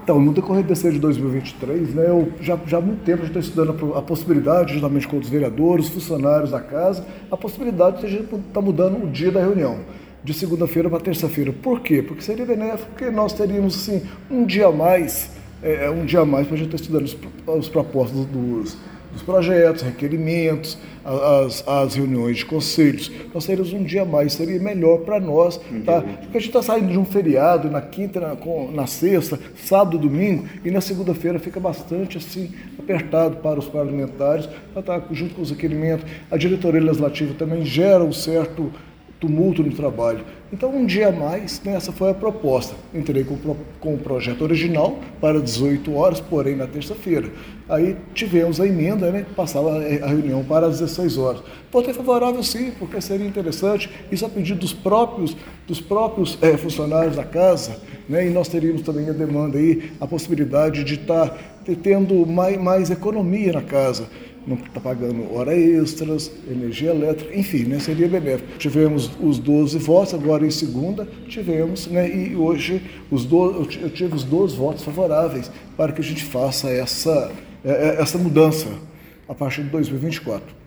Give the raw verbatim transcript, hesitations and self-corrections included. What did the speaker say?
Então, no decorrer desse ano de dois mil e vinte e três, né, eu já, já há muito tempo já estou estudando a, a possibilidade, juntamente com os vereadores, funcionários da casa, a possibilidade de a gente estar mudando o dia da reunião, de segunda-feira para terça-feira. Por quê? Porque seria benéfico, porque nós teríamos assim, um dia a mais, é, um dia a mais para a gente estar estudando os, os propostos dos, dos projetos, requerimentos, as, as reuniões de conselhos. Nós teríamos um dia a mais, seria melhor para nós, tá? Porque a gente está saindo de um feriado na quinta, na, na sexta, sábado, domingo, e na segunda-feira fica bastante assim apertado para os parlamentares, para estar junto com os requerimentos. A diretoria legislativa também gera um certo tumulto no trabalho. Então, um dia a mais, né, essa foi a proposta. Entrei com, com o projeto original para dezoito horas, porém na terça-feira. Aí tivemos a emenda, né, que passava a reunião para as dezesseis horas. Votei favorável sim, porque seria interessante, isso a pedido dos próprios, dos próprios é, funcionários da casa, né, e nós teríamos também a demanda aí, a possibilidade de estar tá, tendo mais, mais economia na casa. Não está pagando hora extras, energia elétrica, enfim, né, seria benéfico. Tivemos os doze votos, agora em segunda tivemos, né, e hoje os doze, eu tive os doze votos favoráveis para que a gente faça essa, essa mudança a partir de dois mil e vinte e quatro.